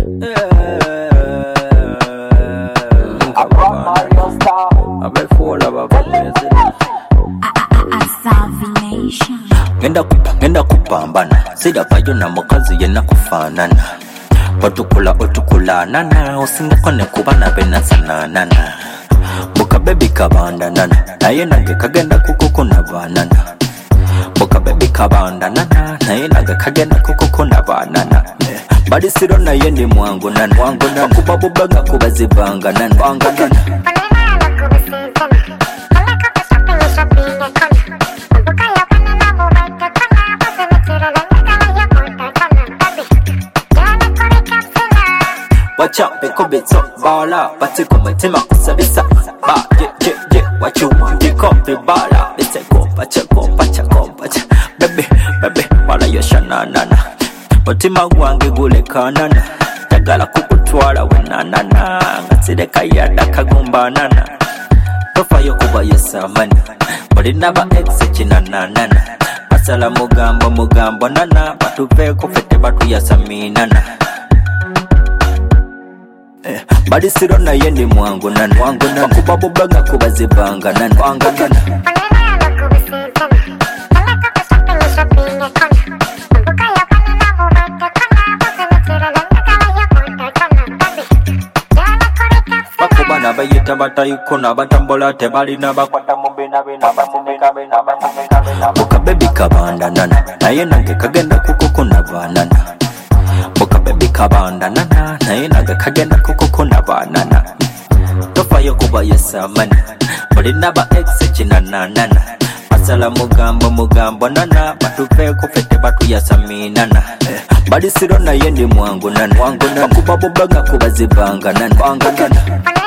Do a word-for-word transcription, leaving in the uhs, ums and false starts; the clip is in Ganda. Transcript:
Ngenda kupa, ngenda kupambana sidavayo na mukazi yena kufanana Otukula otukula nana Osingako ne kubana bena sananana Buka baby kabanda nana Naye nange kagenda kukuku na banana Buka baby kabanda nana Naye nange kagenda kukuku na banana Badi siro na ye ndi mwangu nana Mwangu nana Kubabu banga kubazibanga nana Banga nana Watch out, pick up it up, ball up, but take on my team, I could say this up. But yeah, yeah, yeah, what you want, pick up the ball up, let's take up, but check up, but check up, but baby, baby, while you're shanana. But in my one, we will like nana. Tagala kukutwala wenana, ngatide kayada kagumba nana. Tofa yokuba yesamani, but it never exit in nana. Masala mugambo mugambo nana, but to pay kufete batu yasami nana. Badi siro na ye ndi mwangu nana Mwangu nana Kubabu banga kubazibanga nana Mwangu nana Bakubana bayita batayikona batambola tebalina bakwata mubina bina bamumika bina bamumika bina Buka baby kabanda nana Naye nange kagenda kukukuna banana Buka baby kabanda nana Naye nange kagenda kukukuna banana Tofa yokuba yesamani Buli naba exe nana Masala mugambo mugambo nana Batupe kufete batu yasami nana Badi siro na ye ndi mwangu nana Mwangu nana Kubabu banga kubazibanga nana Mwangu nana